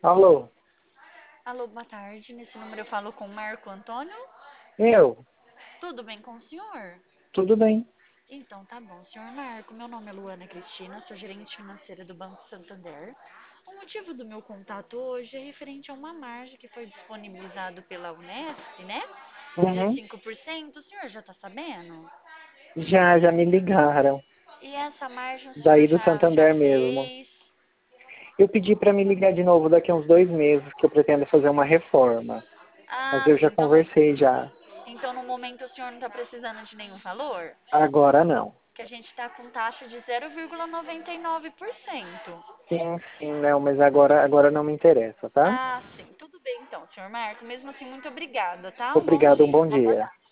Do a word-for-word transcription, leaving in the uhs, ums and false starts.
Alô, Alô, boa tarde. Nesse número eu falo com Marco Antônio. eu? Tudo bem com o senhor? Tudo bem? Então tá bom, senhor Marco. Meu nome é Luana Cristina, sou gerente financeira do Banco Santander. O motivo do meu contato hoje é referente a uma margem que foi disponibilizado pela Unesp, né? De Uhum. cinco por cento. O senhor já tá sabendo? Já, já me ligaram. E essa margem o senhor Daí do já, já Santander mesmo. fez? Eu pedi para me ligar de novo daqui a uns dois meses, que eu pretendo fazer uma reforma. Mas Ah, eu sim. já Então, no, conversei já. então no momento o senhor não tá precisando de nenhum valor? Agora não. Que a gente está com taxa de zero vírgula noventa e nove por cento. Sim, sim, não, mas agora, agora não me interessa, tá? Ah, sim. Tudo bem então, senhor Marco. Mesmo assim, muito obrigada, tá? Um bom Obrigado, um dia. bom dia.